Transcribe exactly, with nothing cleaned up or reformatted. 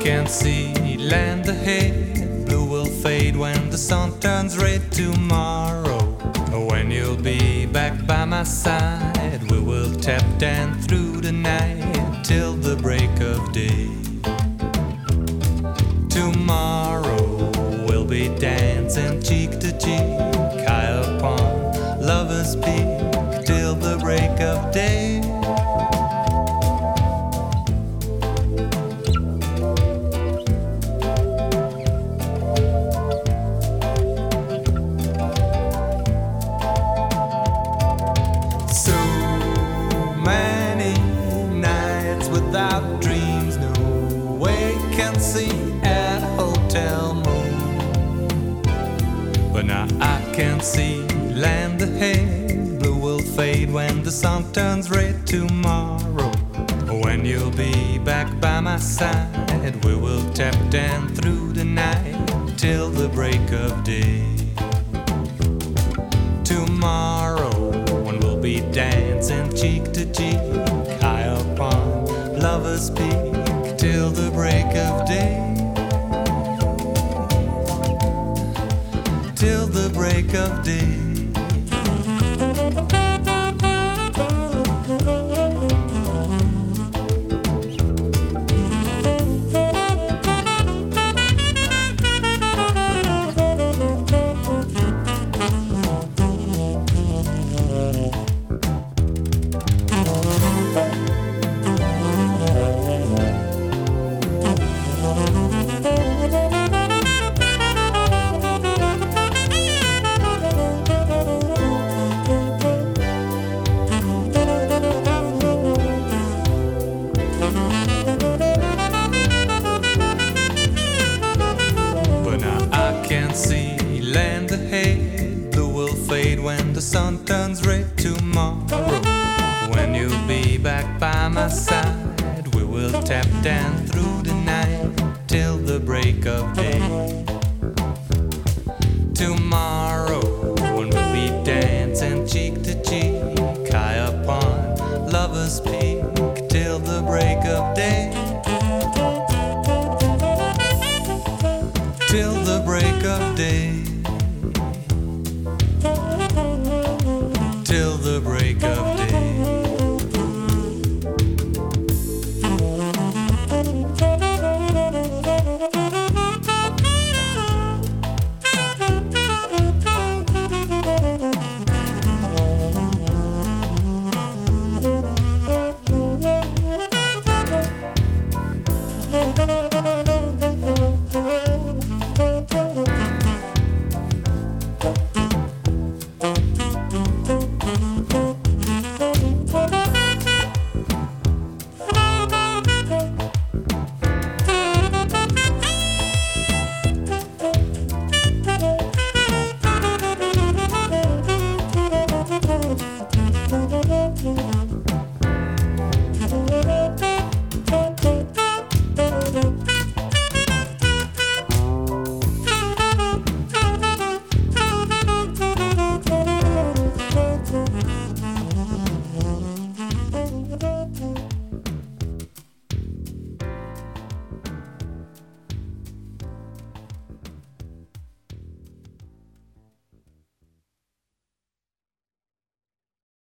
can see land ahead. Blue will fade when the sun turns red tomorrow. When you'll be back by my side, we will tap dance through the night till the break of day. Tomorrow we'll be dancing cheek to cheek, high upon Lover's Peak till the break of day. Without dreams, no vacancy at Hotel Moon. But now I can see land ahead. Blue will fade when the sun turns red tomorrow. When you'll be back by my side, we will tap dance through the night till the break of day. Tomorrow, when we'll be dancing cheek to cheek, high upon Lover's Peak till the break of day. Till the break of day. See land ahead. Blue will fade when the sun turns red tomorrow. When you'll be back by my side, we will tap dance through the night till the break of day. Tomorrow, when we'll be dancing cheek to cheek, high upon Lover's Peak till the break of day. Till the break of day. Till the break of day. Thank you.